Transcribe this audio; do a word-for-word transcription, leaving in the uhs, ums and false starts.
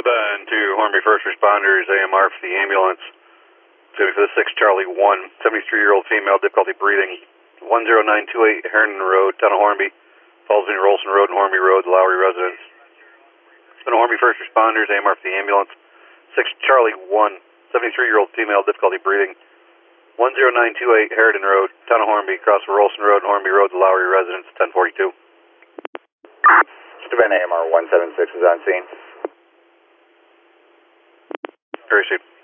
Ben to Hornby First Responders, A M R for the ambulance. For the six Charlie one, seventy-three-year-old female, difficulty breathing, one zero nine two eight Herndon Road, Town of Hornby, falls between Rolson Road and Hornby Road, Lowry residence. It's been Hornby First Responders, A M R for the ambulance. six Charlie one, seventy-three-year-old female, difficulty breathing, one zero nine two eight Herndon Road, Town of Hornby, across from Rolson Road and Hornby Road, Lowry residence, ten forty-two. Mister Ben, A M R one seven six is on scene. Appreciate it.